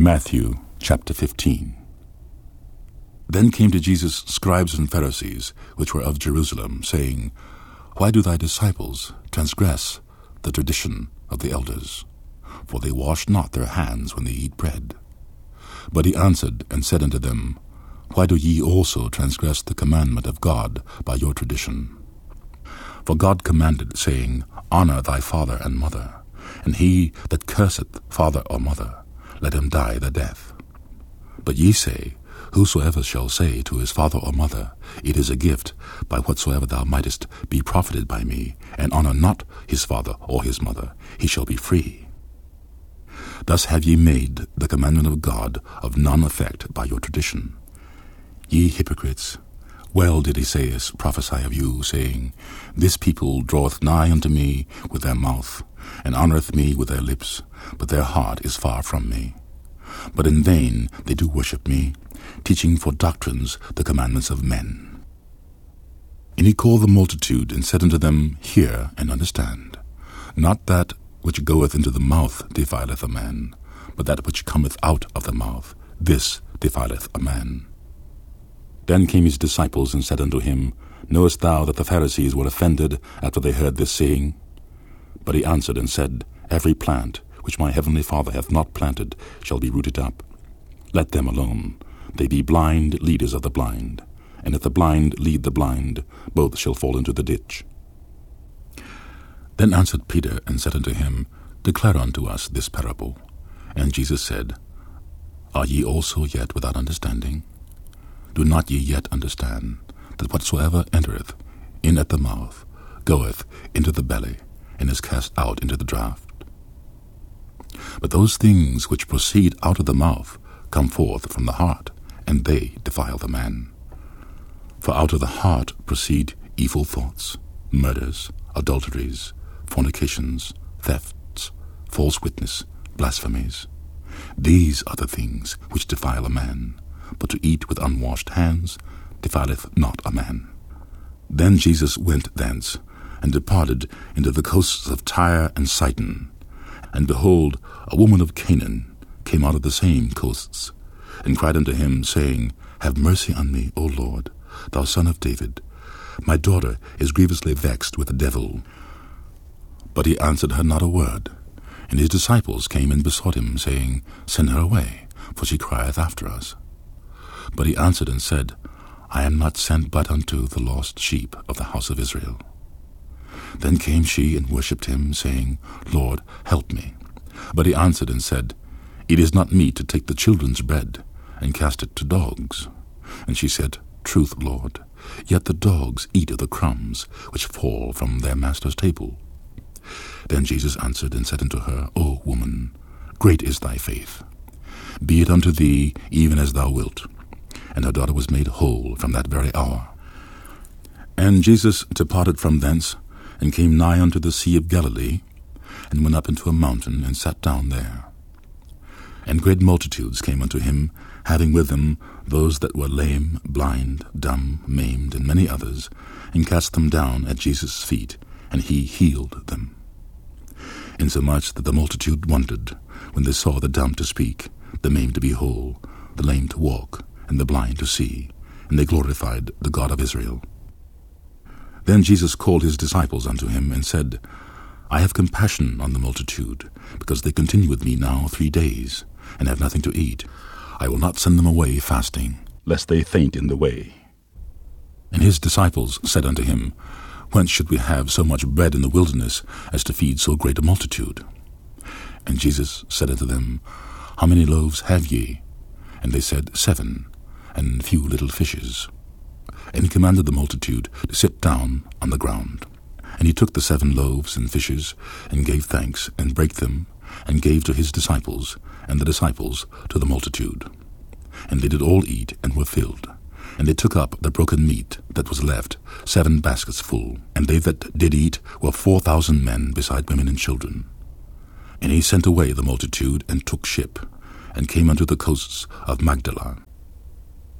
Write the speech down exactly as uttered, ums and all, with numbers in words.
Matthew chapter fifteen. Then came to Jesus scribes and Pharisees, which were of Jerusalem, saying, Why do thy disciples transgress the tradition of the elders? For they wash not their hands when they eat bread. But he answered and said unto them, Why do ye also transgress the commandment of God by your tradition? For God commanded, saying, Honour thy father and mother, and he that curseth father or mother, let him die the death. But ye say, Whosoever shall say to his father or mother, It is a gift, by whatsoever thou mightest be profited by me, and honour not his father or his mother, he shall be free. Thus have ye made the commandment of God of none effect by your tradition. Ye hypocrites, well did Esaias prophesy of you, saying, This people draweth nigh unto me with their mouth, and honoureth me with their lips, but their heart is far from me. But in vain they do worship me, teaching for doctrines the commandments of men. And he called the multitude, and said unto them, Hear and understand. Not that which goeth into the mouth defileth a man, but that which cometh out of the mouth, this defileth a man. Then came his disciples, and said unto him, Knowest thou that the Pharisees were offended after they heard this saying? But he answered and said, Every plant which my heavenly Father hath not planted shall be rooted up. Let them alone. They be blind leaders of the blind. And if the blind lead the blind, both shall fall into the ditch. Then answered Peter and said unto him, Declare unto us this parable. And Jesus said, Are ye also yet without understanding? Do not ye yet understand that whatsoever entereth in at the mouth goeth into the belly, and is cast out into the draught? But those things which proceed out of the mouth come forth from the heart, and they defile the man. For out of the heart proceed evil thoughts, murders, adulteries, fornications, thefts, false witness, blasphemies. These are the things which defile a man, but to eat with unwashed hands defileth not a man. Then Jesus went thence, and departed into the coasts of Tyre and Sidon. And behold, a woman of Canaan came out of the same coasts, and cried unto him, saying, Have mercy on me, O Lord, thou son of David. My daughter is grievously vexed with the devil. But he answered her not a word. And his disciples came and besought him, saying, Send her away, for she crieth after us. But he answered and said, I am not sent but unto the lost sheep of the house of Israel. Then came she and worshipped him, saying, Lord, help me. But he answered and said, It is not meet to take the children's bread, and cast it to dogs. And she said, Truth, Lord, yet the dogs eat of the crumbs which fall from their master's table. Then Jesus answered and said unto her, O woman, great is thy faith. Be it unto thee even as thou wilt. And her daughter was made whole from that very hour. And Jesus departed from thence, and came nigh unto the sea of Galilee, and went up into a mountain, and sat down there. And great multitudes came unto him, having with them those that were lame, blind, dumb, maimed, and many others, and cast them down at Jesus' feet, and he healed them. Insomuch that the multitude wondered, when they saw the dumb to speak, the maimed to be whole, the lame to walk, and the blind to see, and they glorified the God of Israel. Then Jesus called his disciples unto him, and said, I have compassion on the multitude, because they continue with me now three days, and have nothing to eat. I will not send them away fasting, lest they faint in the way. And his disciples said unto him, Whence should we have so much bread in the wilderness, as to feed so great a multitude? And Jesus said unto them, How many loaves have ye? And they said, Seven, and few little fishes. And he commanded the multitude to sit down on the ground. And he took the seven loaves and fishes, and gave thanks, and brake them, and gave to his disciples, and the disciples to the multitude. And they did all eat, and were filled. And they took up the broken meat that was left, seven baskets full. And they that did eat were four thousand men, beside women and children. And he sent away the multitude, and took ship, and came unto the coasts of Magdala.